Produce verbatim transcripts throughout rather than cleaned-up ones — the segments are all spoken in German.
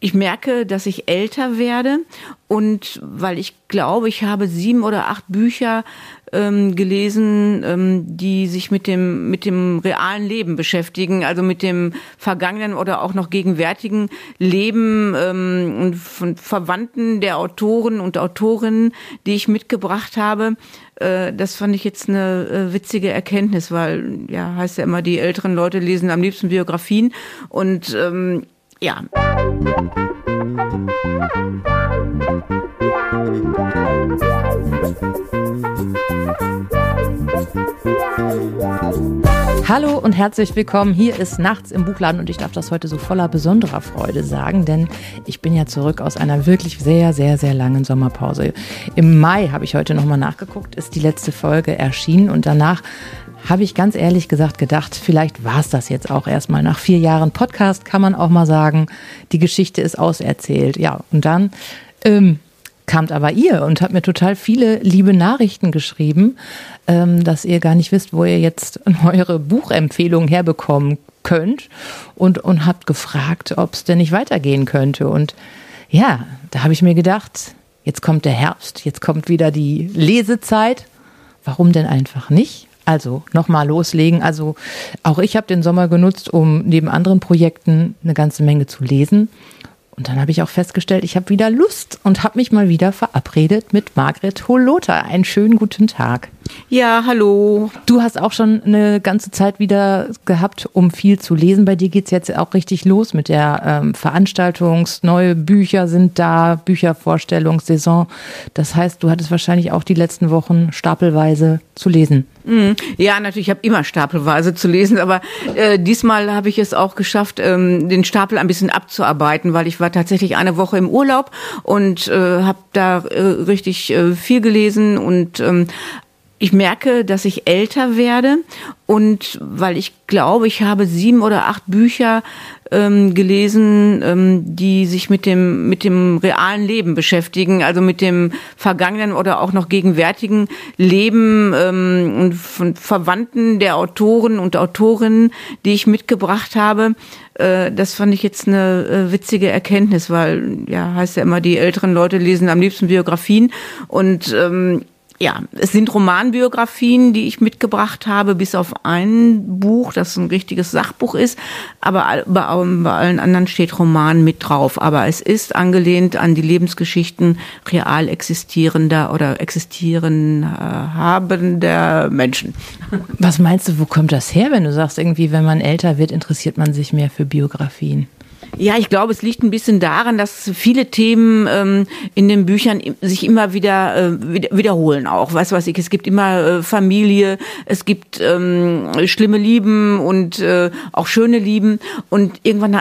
Ich merke, dass ich älter werde und weil ich glaube, ich habe sieben oder acht Bücher ähm, gelesen, ähm, die sich mit dem mit dem realen Leben beschäftigen, also mit dem vergangenen oder auch noch gegenwärtigen Leben ähm, und von Verwandten der Autoren und Autorinnen, die ich mitgebracht habe. Äh, das fand ich jetzt eine äh, witzige Erkenntnis, weil ja heißt ja immer, die älteren Leute lesen am liebsten Biografien und ähm, ja. Hallo und herzlich willkommen. Hier ist Nachts im Buchladen und ich darf das heute so voller besonderer Freude sagen, denn ich bin ja zurück aus einer wirklich sehr, sehr, sehr langen Sommerpause. Im Mai, habe ich heute nochmal nachgeguckt, ist die letzte Folge erschienen und danach habe ich ganz ehrlich gesagt gedacht, vielleicht war es das jetzt auch erstmal. Nach vier Jahren Podcast kann man auch mal sagen, die Geschichte ist auserzählt. Ja, und dann ähm, kamt aber ihr und habt mir total viele liebe Nachrichten geschrieben, ähm, dass ihr gar nicht wisst, wo ihr jetzt eure Buchempfehlungen herbekommen könnt und, und habt gefragt, ob es denn nicht weitergehen könnte. Und ja, da habe ich mir gedacht, jetzt kommt der Herbst, jetzt kommt wieder die Lesezeit. Warum denn einfach nicht? Also nochmal loslegen. Also auch ich habe den Sommer genutzt, um neben anderen Projekten eine ganze Menge zu lesen. Und dann habe ich auch festgestellt, ich habe wieder Lust und habe mich mal wieder verabredet mit Margret Holota. Einen schönen guten Tag. Ja, hallo. Du hast auch schon eine ganze Zeit wieder gehabt, um viel zu lesen. Bei dir geht's jetzt auch richtig los mit der ähm, Veranstaltungs-, neue Bücher sind da, Büchervorstellungssaison. Das heißt, du hattest wahrscheinlich auch die letzten Wochen stapelweise zu lesen. Ja, natürlich, ich habe immer stapelweise zu lesen, aber äh, diesmal habe ich es auch geschafft, ähm, den Stapel ein bisschen abzuarbeiten, weil ich war tatsächlich eine Woche im Urlaub und äh, habe da äh, richtig äh, viel gelesen und ähm, ich merke, dass ich älter werde und weil ich glaube, ich habe sieben oder acht Bücher ähm, gelesen, ähm, die sich mit dem mit dem realen Leben beschäftigen, also mit dem vergangenen oder auch noch gegenwärtigen Leben ähm, und von Verwandten der Autoren und Autorinnen, die ich mitgebracht habe. Äh, das fand ich jetzt eine äh, witzige Erkenntnis, weil ja heißt ja immer, die älteren Leute lesen am liebsten Biografien und ähm, ja, es sind Romanbiografien, die ich mitgebracht habe, bis auf ein Buch, das ein richtiges Sachbuch ist, aber bei, bei allen anderen steht Roman mit drauf. Aber es ist angelehnt an die Lebensgeschichten real existierender oder existieren äh, habender Menschen. Was meinst du, wo kommt das her, wenn du sagst, irgendwie, wenn man älter wird, interessiert man sich mehr für Biografien? Ja, ich glaube, es liegt ein bisschen daran, dass viele Themen ähm, in den Büchern sich immer wieder äh, wieder, wiederholen auch. Weißt du was ich, es gibt immer äh, Familie, es gibt ähm, schlimme Lieben und äh, auch schöne Lieben und irgendwann äh,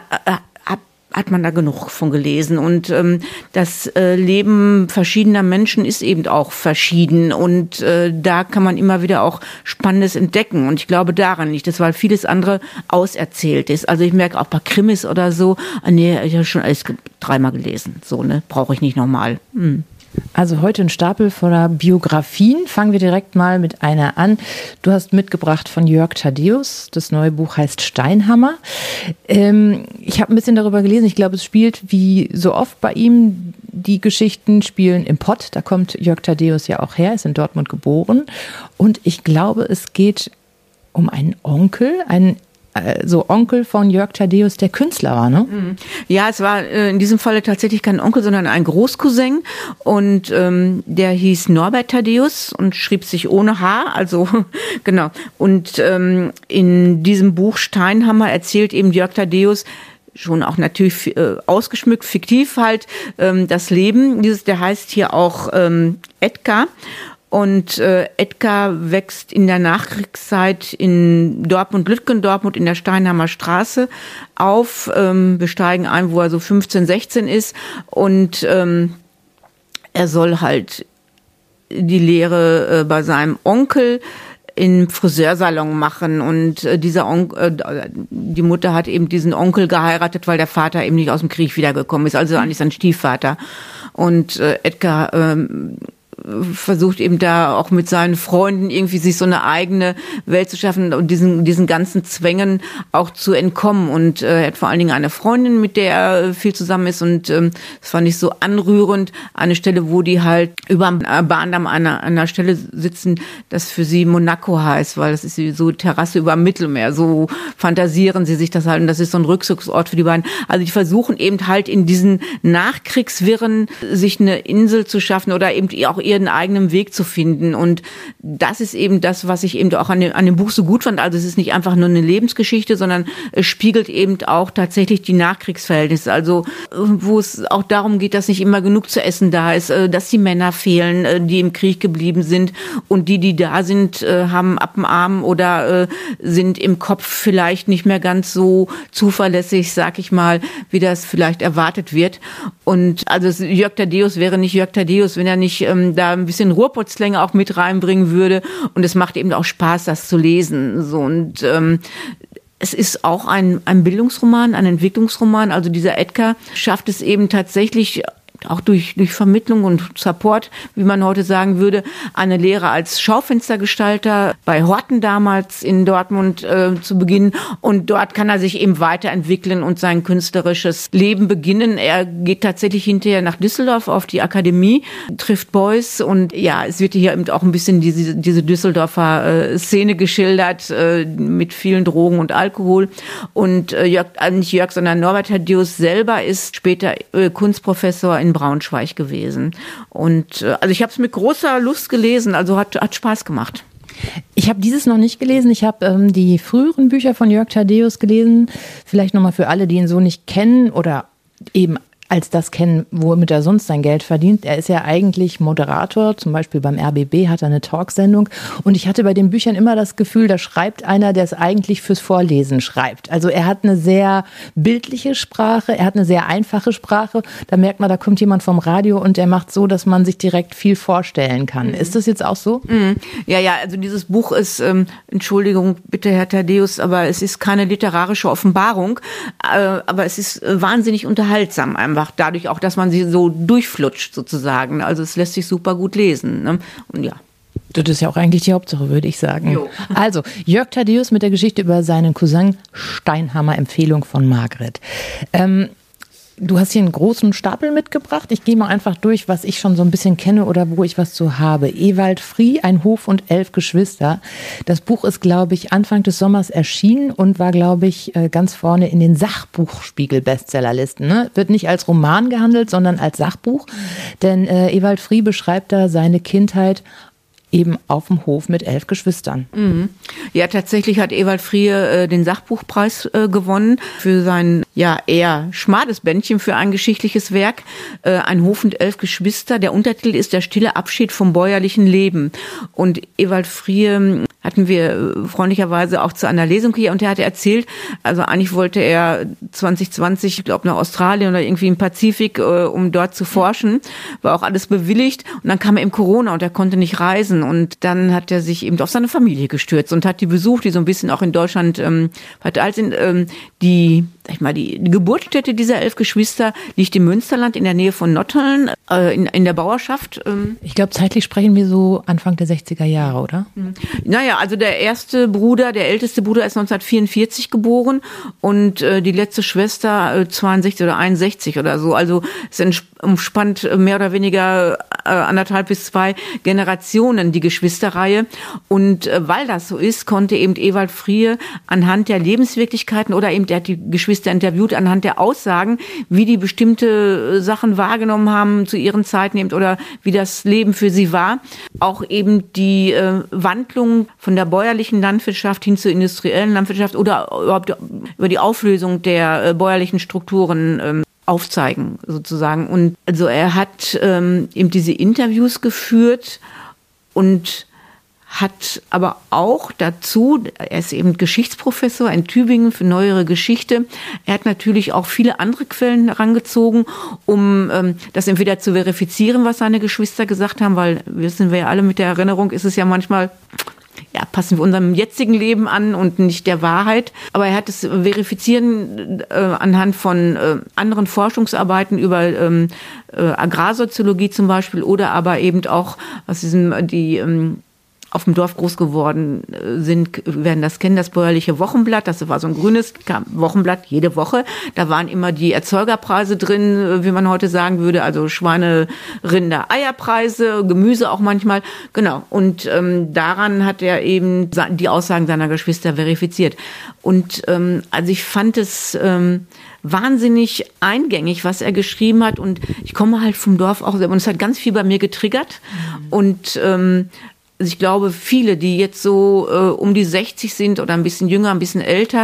hat man da genug von gelesen und ähm, das äh, Leben verschiedener Menschen ist eben auch verschieden und äh, da kann man immer wieder auch Spannendes entdecken und ich glaube daran nicht, das weil vieles andere auserzählt ist. Also ich merke auch bei Krimis oder so, ah, nee, ich habe schon alles dreimal gelesen, so ne, brauche ich nicht nochmal. Hm. Also heute ein Stapel voller Biografien. Fangen wir direkt mal mit einer an. Du hast mitgebracht von Jörg Thaddeus. Das neue Buch heißt Steinhammer. Ähm, ich habe ein bisschen darüber gelesen. Ich glaube, es spielt wie so oft bei ihm. Die Geschichten spielen im Pott. Da kommt Jörg Thaddeus ja auch her, ist in Dortmund geboren. Und ich glaube, es geht um einen Onkel, einen so Onkel von Jörg Thaddeus, der Künstler war, ne? Ja, es war äh, in diesem Falle tatsächlich kein Onkel, sondern ein Großcousin und ähm, der hieß Norbert Thaddeus und schrieb sich ohne H, also genau. Und ähm, in diesem Buch Steinhammer erzählt eben Jörg Thaddeus schon auch natürlich äh, ausgeschmückt, fiktiv halt ähm, das Leben. Dieses, der heißt hier auch ähm, Edgar. Und äh, Edgar wächst in der Nachkriegszeit in Dortmund, Lütgendortmund in der Steinhammer Straße auf. Ähm, wir steigen ein, wo er so fünfzehn, sechzehn ist. Und ähm, er soll halt die Lehre äh, bei seinem Onkel im Friseursalon machen. Und äh, dieser Onkel, äh, die Mutter hat eben diesen Onkel geheiratet, weil der Vater eben nicht aus dem Krieg wiedergekommen ist. Also eigentlich sein Stiefvater. Und äh, Edgar ähm, versucht eben da auch mit seinen Freunden irgendwie sich so eine eigene Welt zu schaffen und diesen diesen ganzen Zwängen auch zu entkommen. Und äh, er hat vor allen Dingen eine Freundin, mit der er viel zusammen ist, und ähm, das fand ich so anrührend. Eine Stelle, wo die halt über am Bahndamm an einer, an einer Stelle sitzen, das für sie Monaco heißt, weil das ist so Terrasse über dem Mittelmeer. So fantasieren sie sich das halt, und das ist so ein Rückzugsort für die beiden. Also die versuchen eben halt in diesen Nachkriegswirren sich eine Insel zu schaffen oder eben auch ihren eigenen Weg zu finden. Und das ist eben das, was ich eben auch an dem, an dem Buch so gut fand. Also es ist nicht einfach nur eine Lebensgeschichte, sondern es spiegelt eben auch tatsächlich die Nachkriegsverhältnisse. Also wo es auch darum geht, dass nicht immer genug zu essen da ist, dass die Männer fehlen, die im Krieg geblieben sind, und die, die da sind, haben Appenarm oder sind im Kopf vielleicht nicht mehr ganz so zuverlässig, sag ich mal, wie das vielleicht erwartet wird. Und also Jörg Thaddeus wäre nicht Jörg Thaddeus, wenn er nicht ähm, da ein bisschen Ruhrpottslänge auch mit reinbringen würde. Und es macht eben auch Spaß, das zu lesen. So, und ähm, es ist auch ein, ein Bildungsroman, ein Entwicklungsroman. Also dieser Edgar schafft es eben tatsächlich, auch durch, durch Vermittlung und Support, wie man heute sagen würde, eine Lehre als Schaufenstergestalter bei Horten damals in Dortmund äh, zu beginnen. Und dort kann er sich eben weiterentwickeln und sein künstlerisches Leben beginnen. Er geht tatsächlich hinterher nach Düsseldorf auf die Akademie, trifft Beuys, und ja, es wird hier eben auch ein bisschen diese, diese Düsseldorfer äh, Szene geschildert, äh, mit vielen Drogen und Alkohol. Und äh, Jörg, äh, nicht Jörg, sondern Norbert Thaddeus selber ist später äh, Kunstprofessor in Braunschweig gewesen. Und äh, also ich habe es mit großer Lust gelesen, also hat, hat Spaß gemacht. Ich habe dieses noch nicht gelesen. Ich habe ähm, die früheren Bücher von Jörg Thaddeus gelesen. Vielleicht nochmal für alle, die ihn so nicht kennen oder eben als das kennen, womit er sonst sein Geld verdient. Er ist ja eigentlich Moderator, zum Beispiel beim R B B hat er eine Talksendung. Und ich hatte bei den Büchern immer das Gefühl, da schreibt einer, der es eigentlich fürs Vorlesen schreibt. Also er hat eine sehr bildliche Sprache, er hat eine sehr einfache Sprache. Da merkt man, da kommt jemand vom Radio und er macht so, dass man sich direkt viel vorstellen kann. Mhm. Ist das jetzt auch so? Mhm. Ja, ja, also dieses Buch ist, ähm, Entschuldigung bitte Herr Thaddeus, aber es ist keine literarische Offenbarung, äh, aber es ist äh, wahnsinnig unterhaltsam einfach. Dadurch auch, dass man sie so durchflutscht sozusagen. Also es lässt sich super gut lesen. Ne? Und ja. Das ist ja auch eigentlich die Hauptsache, würde ich sagen. Jo. Also, Jörg Thaddeus mit der Geschichte über seinen Cousin Steinhammer, Empfehlung von Margret. Ähm, Du hast hier einen großen Stapel mitgebracht. Ich gehe mal einfach durch, was ich schon so ein bisschen kenne oder wo ich was zu habe. Ewald Frie, ein Hof und elf Geschwister. Das Buch ist, glaube ich, Anfang des Sommers erschienen und war, glaube ich, ganz vorne in den Sachbuchspiegel-Bestsellerlisten. Ne? Wird nicht als Roman gehandelt, sondern als Sachbuch. Denn äh, Ewald Frie beschreibt da seine Kindheit eben auf dem Hof mit elf Geschwistern. Mhm. Ja, tatsächlich hat Ewald Frie äh, den Sachbuchpreis äh, gewonnen für sein ja eher schmales Bändchen für ein geschichtliches Werk. Äh, ein Hof und elf Geschwister. Der Untertitel ist Der stille Abschied vom bäuerlichen Leben. Und Ewald Frie hatten wir freundlicherweise auch zu einer Lesung hier, und er hatte erzählt, also eigentlich wollte er zwanzig zwanzig, ich glaube nach Australien oder irgendwie im Pazifik, äh, um dort zu forschen, war auch alles bewilligt, und dann kam er im Corona und er konnte nicht reisen, und dann hat er sich eben auf seine Familie gestürzt und hat die besucht, die so ein bisschen auch in Deutschland ähm, verteilt sind. Ähm, die, sag ich mal, die, die Geburtsstätte dieser elf Geschwister liegt im Münsterland in der Nähe von Notteln, äh, in, in der Bauerschaft. Ähm. Ich glaube, zeitlich sprechen wir so Anfang der sechziger Jahre, oder? Mhm. Naja, also der erste Bruder, der älteste Bruder ist neunzehnhundertvierundvierzig geboren und äh, die letzte Schwester äh, zweiundsechzig oder einundsechzig oder so. Also es umspannt mehr oder weniger äh, anderthalb bis zwei Generationen die Geschwisterreihe. Und äh, weil das so ist, konnte eben Ewald Frie anhand der Lebenswirklichkeiten oder eben, der hat die Geschwister interviewt, anhand der Aussagen, wie die bestimmte äh, Sachen wahrgenommen haben zu ihren Zeiten eben oder wie das Leben für sie war, auch eben die äh, Wandlung von der bäuerlichen Landwirtschaft hin zur industriellen Landwirtschaft oder überhaupt über die Auflösung der äh, bäuerlichen Strukturen ähm, aufzeigen sozusagen. Und also er hat ähm, eben diese Interviews geführt und hat aber auch dazu, er ist eben Geschichtsprofessor in Tübingen für neuere Geschichte, er hat natürlich auch viele andere Quellen herangezogen, um ähm, das entweder zu verifizieren, was seine Geschwister gesagt haben, weil wissen wir ja alle, mit der Erinnerung ist es ja manchmal ja, passen wir unserem jetzigen Leben an und nicht der Wahrheit. Aber er hat es verifizieren äh, anhand von äh, anderen Forschungsarbeiten über ähm, äh, Agrarsoziologie zum Beispiel oder aber eben auch aus diesem, die ähm, auf dem Dorf groß geworden sind, werden das kennen, das bäuerliche Wochenblatt. Das war so ein grünes Wochenblatt jede Woche. Da waren immer die Erzeugerpreise drin, wie man heute sagen würde, also Schweine, Rinder, Eierpreise, Gemüse auch manchmal. Genau. Und ähm, daran hat er eben die Aussagen seiner Geschwister verifiziert. Und ähm, also ich fand es ähm, wahnsinnig eingängig, was er geschrieben hat. Und ich komme halt vom Dorf auch, und es hat ganz viel bei mir getriggert. Mhm. Und ähm, ich glaube, viele, die jetzt so äh, um die sechzig sind oder ein bisschen jünger, ein bisschen älter,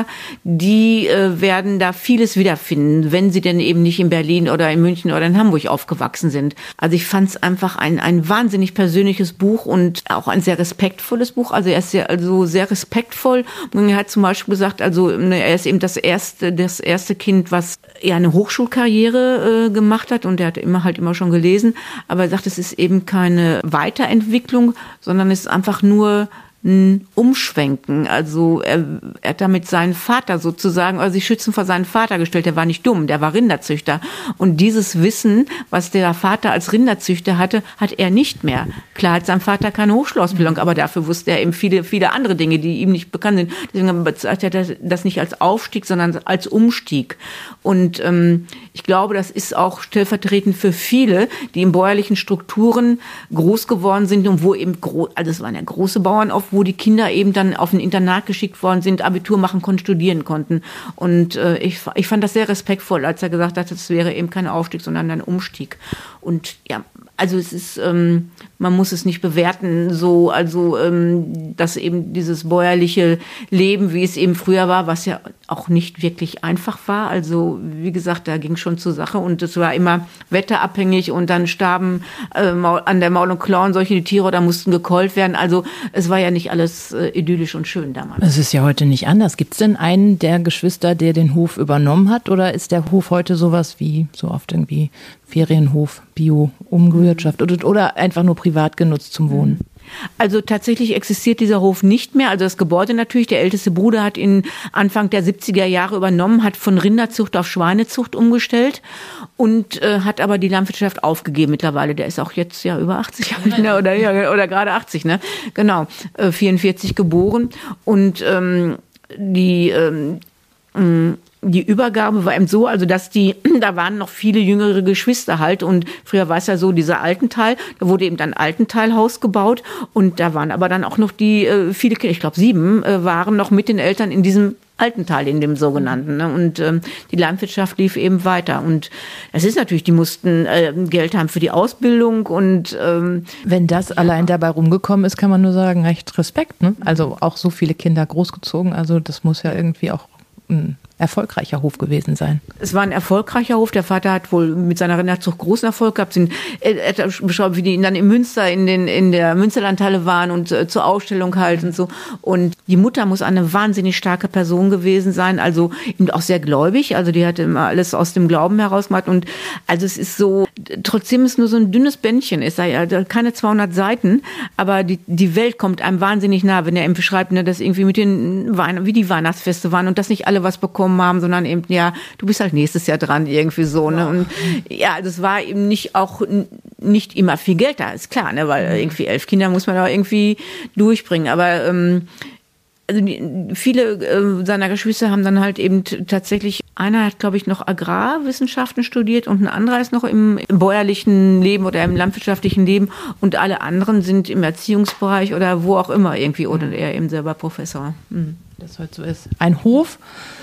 die äh, werden da vieles wiederfinden, wenn sie denn eben nicht in Berlin oder in München oder in Hamburg aufgewachsen sind. Also ich fand es einfach ein ein wahnsinnig persönliches Buch und auch ein sehr respektvolles Buch. Also er ist sehr, also sehr respektvoll. Und er hat zum Beispiel gesagt, also er ist eben das erste, das erste Kind, was eher eine Hochschulkarriere äh, gemacht hat und er hat immer halt immer schon gelesen. Aber er sagt, es ist eben keine Weiterentwicklung, sondern es ist einfach nur ein Umschwenken. Also er, er hat damit seinen Vater sozusagen, also sich schützen vor seinen Vater gestellt. Der war nicht dumm, der war Rinderzüchter. Und dieses Wissen, was der Vater als Rinderzüchter hatte, hat er nicht mehr. Klar hat sein Vater keine Hochschulausbildung, aber dafür wusste er eben viele, viele andere Dinge, die ihm nicht bekannt sind. Deswegen bezeichnet er das nicht als Aufstieg, sondern als Umstieg. Und ähm, ich glaube, das ist auch stellvertretend für viele, die in bäuerlichen Strukturen groß geworden sind und wo eben, gro- also es waren ja große Bauern auf, wo die Kinder eben dann auf ein Internat geschickt worden sind, Abitur machen konnten, studieren konnten. Und äh, ich, ich fand das sehr respektvoll, als er gesagt hat, es wäre eben kein Aufstieg, sondern ein Umstieg. Und ja, also es ist, ähm, man muss es nicht bewerten, so, also, ähm, dass eben dieses bäuerliche Leben, wie es eben früher war, was ja auch nicht wirklich einfach war. Also, wie gesagt, da ging schon zur Sache und es war immer wetterabhängig und dann starben äh, an der Maul und Klauen solche Tiere oder mussten gekeult werden. Also, es war ja nicht alles äh, idyllisch und schön damals. Es ist ja heute nicht anders. Gibt es denn einen der Geschwister, der den Hof übernommen hat oder ist der Hof heute sowas wie so oft irgendwie Ferienhof, Bio, umgewirtschaftet oder, oder einfach nur privat genutzt zum Wohnen? Also tatsächlich existiert dieser Hof nicht mehr. Also das Gebäude natürlich, der älteste Bruder hat ihn Anfang der siebziger Jahre übernommen, hat von Rinderzucht auf Schweinezucht umgestellt und äh, hat aber die Landwirtschaft aufgegeben mittlerweile. Der ist auch jetzt ja über achtzig ne? oder, ja, oder gerade achtzig, ne? Genau, äh, vierundvierzig geboren und ähm, die ähm, mh, Die Übergabe war eben so, also dass die, da waren noch viele jüngere Geschwister halt und früher war es ja so, dieser Altenteil, da wurde eben dann Altenteilhaus gebaut und da waren aber dann auch noch die, äh, viele Kinder, ich glaube sieben, äh, waren noch mit den Eltern in diesem Altenteil, in dem sogenannten. Ne? Und ähm, die Landwirtschaft lief eben weiter. Und es ist natürlich, die mussten äh, Geld haben für die Ausbildung und ähm, wenn das ja. allein dabei rumgekommen ist, kann man nur sagen, recht Respekt. Ne? Also auch so viele Kinder großgezogen, also das muss ja irgendwie auch ein erfolgreicher Hof gewesen sein. Es war ein erfolgreicher Hof. Der Vater hat wohl mit seiner Rinderzucht großen Erfolg gehabt. Er hat beschrieben, wie die dann in Münster in den in der Münsterlandhalle waren und äh, zur Ausstellung halt und so. Und die Mutter muss eine wahnsinnig starke Person gewesen sein, also eben auch sehr gläubig. Also die hat immer alles aus dem Glauben heraus gemacht. Und also es ist so, trotzdem ist nur so ein dünnes Bändchen, ist ja keine zweihundert Seiten, aber die die Welt kommt einem wahnsinnig nah, wenn er eben beschreibt, ne, dass irgendwie mit den Weihn- wie die Weihnachtsfeste waren und dass nicht alle was bekommen haben, sondern eben, ja, du bist halt nächstes Jahr dran, irgendwie so, ne, und ja, das war eben nicht auch, nicht immer viel Geld da, ist klar, ne, weil irgendwie elf Kinder muss man auch irgendwie durchbringen, aber, ähm, also die, viele äh, seiner Geschwister haben dann halt eben t- tatsächlich, einer hat, glaube ich, noch Agrarwissenschaften studiert und ein anderer ist noch im, im bäuerlichen Leben oder im landwirtschaftlichen Leben und alle anderen sind im Erziehungsbereich oder wo auch immer irgendwie oder er eben selber Professor. Mhm. Das heute so ist. Ein Hof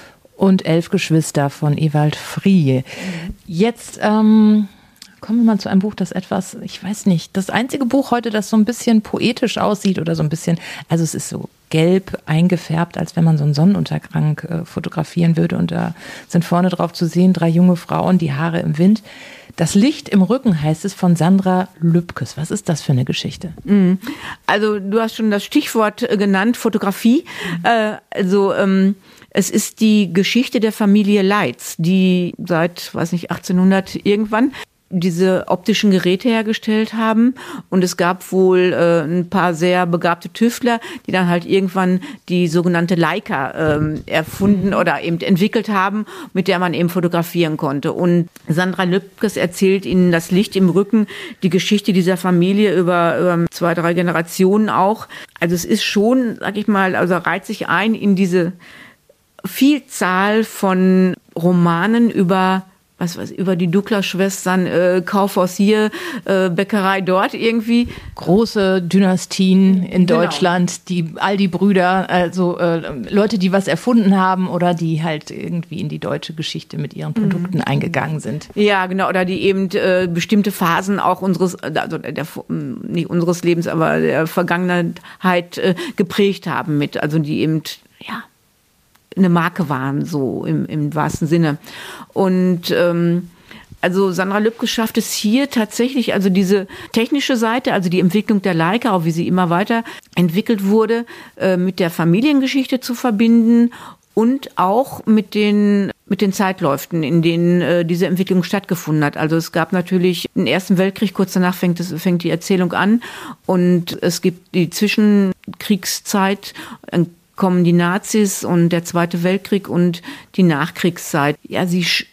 und elf Geschwister von Ewald Friehe. Jetzt ähm, kommen wir mal zu einem Buch, das etwas, ich weiß nicht, das einzige Buch heute, das so ein bisschen poetisch aussieht oder so ein bisschen, also es ist so gelb eingefärbt, als wenn man so einen Sonnenuntergang äh, fotografieren würde und da sind vorne drauf zu sehen drei junge Frauen, die Haare im Wind. Das Licht im Rücken heißt es von Sandra Lübkes. Was ist das für eine Geschichte? Also du hast schon das Stichwort genannt, Fotografie. Mhm. Äh, also ähm, es ist die Geschichte der Familie Leitz, die seit, weiß nicht, achtzehnhundert irgendwann diese optischen Geräte hergestellt haben. Und es gab wohl äh, ein paar sehr begabte Tüftler, die dann halt irgendwann die sogenannte Leica äh, erfunden oder eben entwickelt haben, mit der man eben fotografieren konnte. Und Sandra Lübkes erzählt Ihnen das Licht im Rücken, die Geschichte dieser Familie über, über zwei, drei Generationen auch. Also es ist schon, sag ich mal, also reiht sich ein in diese Vielzahl von Romanen über was weiß über die Douglas-Schwestern, äh, Kaufhaus hier, äh, Bäckerei dort irgendwie. Große Dynastien in Genau. Deutschland, die all die Brüder, also äh, Leute, die was erfunden haben oder die halt irgendwie in die deutsche Geschichte mit ihren Produkten mhm. eingegangen sind. Ja, genau, oder die eben äh, bestimmte Phasen auch unseres, also der, nicht unseres Lebens, aber der Vergangenheit äh, geprägt haben mit, also die eben, ja, eine Marke waren, so im, im wahrsten Sinne. Und ähm, also Sandra Lübkes schafft es hier tatsächlich, also diese technische Seite, also die Entwicklung der Leica, auch wie sie immer weiter entwickelt wurde, äh, mit der Familiengeschichte zu verbinden und auch mit den mit den Zeitläuften, in denen äh, diese Entwicklung stattgefunden hat. Also es gab natürlich den Ersten Weltkrieg, kurz danach fängt es fängt die Erzählung an, und es gibt die Zwischenkriegszeit, ein kommen die Nazis und der Zweite Weltkrieg und die Nachkriegszeit. Ja, sie sch-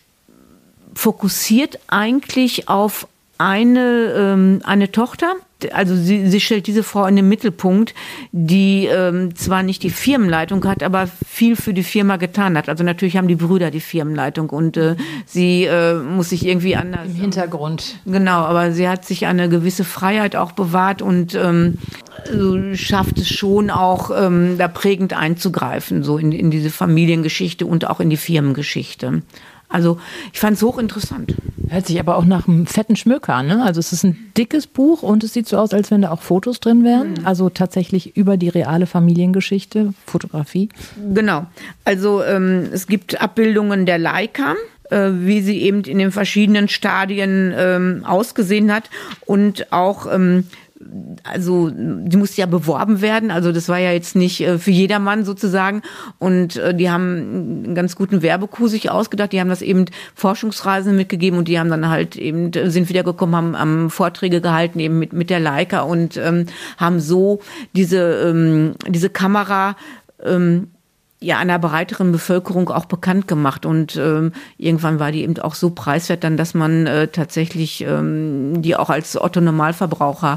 fokussiert eigentlich auf eine, ähm, eine Tochter. Also sie, sie stellt diese Frau in den Mittelpunkt, die ähm, zwar nicht die Firmenleitung hat, aber viel für die Firma getan hat. Also natürlich haben die Brüder die Firmenleitung und äh, sie äh, muss sich irgendwie anders... Im Hintergrund. Genau, aber sie hat sich eine gewisse Freiheit auch bewahrt und ähm, schafft es schon auch, ähm, da prägend einzugreifen, so in, in diese Familiengeschichte und auch in die Firmengeschichte. Also ich fand es hochinteressant. Hört sich aber auch nach einem fetten Schmöker an, ne? Also es ist ein dickes Buch und es sieht so aus, als wenn da auch Fotos drin wären. Mhm. Also tatsächlich über die reale Familiengeschichte, Fotografie. Genau. Also ähm, es gibt Abbildungen der Leica, äh, wie sie eben in den verschiedenen Stadien ähm, ausgesehen hat, und auch ähm, also die musste ja beworben werden, also das war ja jetzt nicht äh, für jedermann sozusagen, und äh, die haben einen ganz guten Werbekuh sich ausgedacht, die haben das eben Forschungsreisen mitgegeben und die haben dann halt eben, sind wiedergekommen, haben, haben Vorträge gehalten eben mit mit der Leica und ähm, haben so diese ähm, diese Kamera ähm, ja einer breiteren Bevölkerung auch bekannt gemacht, und ähm, irgendwann war die eben auch so preiswert dann, dass man äh, tatsächlich ähm, die auch als Otto-Normalverbraucher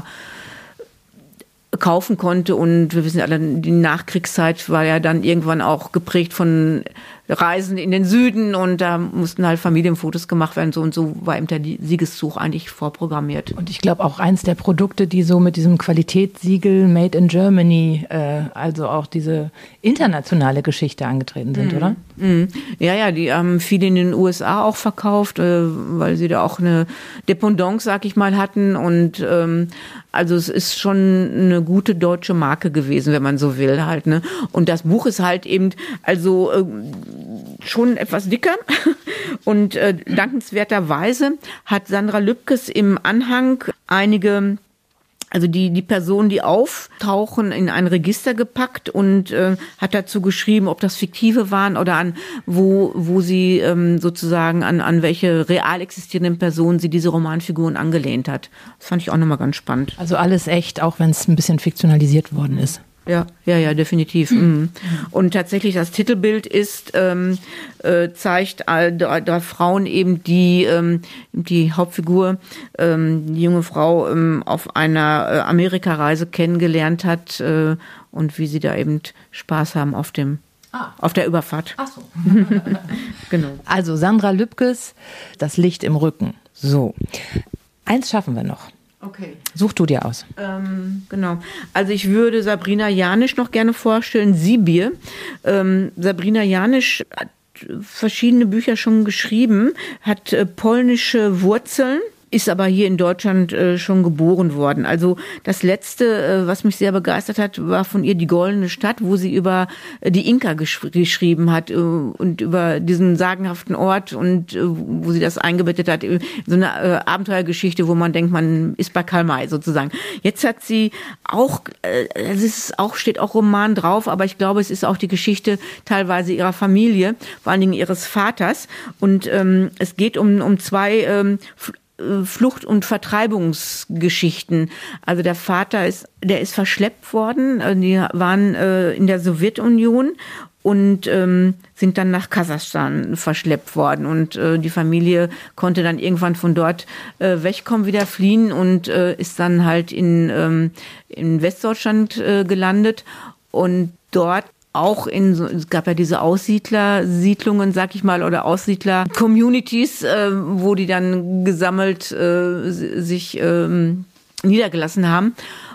kaufen konnte. Und wir wissen alle, die Nachkriegszeit war ja dann irgendwann auch geprägt von Reisen in den Süden, und da mussten halt Familienfotos gemacht werden, so und so war eben der Siegeszug eigentlich vorprogrammiert. Und ich glaube auch eins der Produkte, die so mit diesem Qualitätssiegel Made in Germany, äh, also auch diese internationale Geschichte angetreten sind, mhm. oder? Mhm. Ja, ja, die haben viele in den U S A auch verkauft, äh, weil sie da auch eine Dependance, sag ich mal, hatten, und ähm, also es ist schon eine gute deutsche Marke gewesen, wenn man so will halt, ne? Und das Buch ist halt eben, also äh, schon etwas dicker, und äh, dankenswerterweise hat Sandra Lübkes im Anhang einige, also die die Personen, die auftauchen, in ein Register gepackt und äh, hat dazu geschrieben, ob das fiktive waren oder an wo wo sie ähm, sozusagen an an welche real existierenden Personen sie diese Romanfiguren angelehnt hat. Das fand ich auch nochmal ganz spannend. Also alles echt, auch wenn es ein bisschen fiktionalisiert worden ist. Ja, ja, ja, definitiv. Mhm. Und tatsächlich das Titelbild ist, ähm, äh, zeigt äh, drei, drei Frauen eben, die ähm, die Hauptfigur, ähm, die junge Frau ähm, auf einer äh, Amerikareise kennengelernt hat äh, und wie sie da eben Spaß haben auf dem ah. auf der Überfahrt. Ach so. Genau. Also Sandra Lübkes, das Licht im Rücken. So, eins schaffen wir noch. Okay. Such du dir aus. Ähm, genau. Also ich würde Sabrina Janisch noch gerne vorstellen, Sibir. Ähm, Sabrina Janisch hat verschiedene Bücher schon geschrieben, hat äh, polnische Wurzeln, ist aber hier in Deutschland äh, schon geboren worden. Also das Letzte, äh, was mich sehr begeistert hat, war von ihr Die Goldene Stadt, wo sie über äh, die Inka gesch- geschrieben hat äh, und über diesen sagenhaften Ort, und äh, wo sie das eingebettet hat, äh, so eine äh, Abenteuergeschichte, wo man denkt, man ist bei Karl May sozusagen. Jetzt hat sie auch, äh, es ist auch, steht auch Roman drauf, aber ich glaube, es ist auch die Geschichte teilweise ihrer Familie, vor allen Dingen ihres Vaters, und ähm, es geht um um zwei ähm, Flucht- und Vertreibungsgeschichten. Also der Vater ist, der ist verschleppt worden. Die waren äh, in der Sowjetunion und ähm, sind dann nach Kasachstan verschleppt worden. Und äh, die Familie konnte dann irgendwann von dort äh, wegkommen, wieder fliehen und äh, ist dann halt in, ähm, in Westdeutschland äh, gelandet. Und dort auch in, es gab ja diese Aussiedlersiedlungen, sag ich mal, oder Aussiedler-Communities, äh, wo die dann gesammelt äh, sich ähm, niedergelassen haben.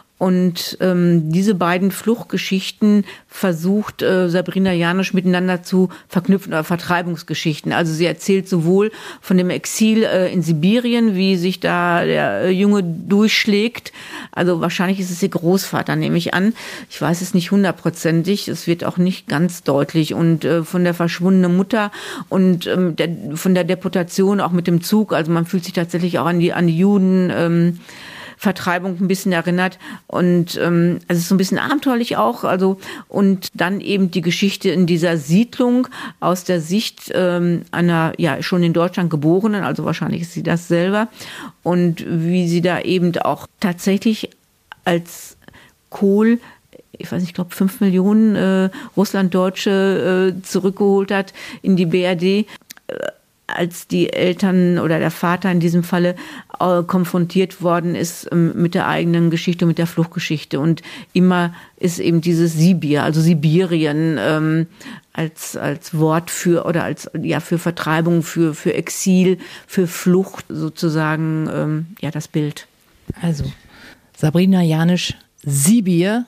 Und ähm, diese beiden Fluchtgeschichten versucht äh, Sabrina Janisch miteinander zu verknüpfen, oder Vertreibungsgeschichten. Also sie erzählt sowohl von dem Exil äh, in Sibirien, wie sich da der Junge durchschlägt. Also wahrscheinlich ist es ihr Großvater, nehme ich an. Ich weiß es nicht hundertprozentig. Es wird auch nicht ganz deutlich. Und äh, von der verschwundenen Mutter und ähm, der, von der Deportation auch mit dem Zug. Also man fühlt sich tatsächlich auch an die, an die Juden ähm, Vertreibung ein bisschen erinnert und ähm, also es ist so ein bisschen abenteuerlich auch, also und dann eben die Geschichte in dieser Siedlung aus der Sicht ähm, einer ja schon in Deutschland geborenen, also wahrscheinlich ist sie das selber, und wie sie da eben auch tatsächlich als Kohl, ich weiß nicht, ich glaube fünf Millionen äh, Russlanddeutsche äh, zurückgeholt hat in die B R D, äh, als die Eltern oder der Vater in diesem Falle äh, konfrontiert worden ist ähm, mit der eigenen Geschichte, mit der Fluchtgeschichte. Und immer ist eben dieses Sibir, also Sibirien, ähm, als, als Wort für, oder als, ja, für Vertreibung, für, für Exil, für Flucht sozusagen, ähm, ja, das Bild. Also, Sabrina Janisch, Sibir,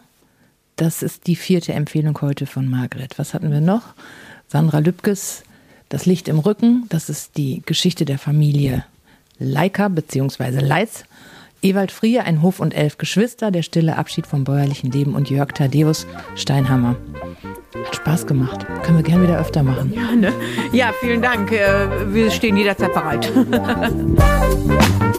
das ist die vierte Empfehlung heute von Margret. Was hatten wir noch? Sandra Lübkes, Das Licht im Rücken, das ist die Geschichte der Familie Leiker bzw. Leitz. Ewald Frier, Ein Hof und elf Geschwister, der stille Abschied vom bäuerlichen Leben, und Jörg Thaddeus, Steinhammer. Hat Spaß gemacht. Können wir gerne wieder öfter machen. Ja, ne? Ja, vielen Dank. Wir stehen jederzeit bereit.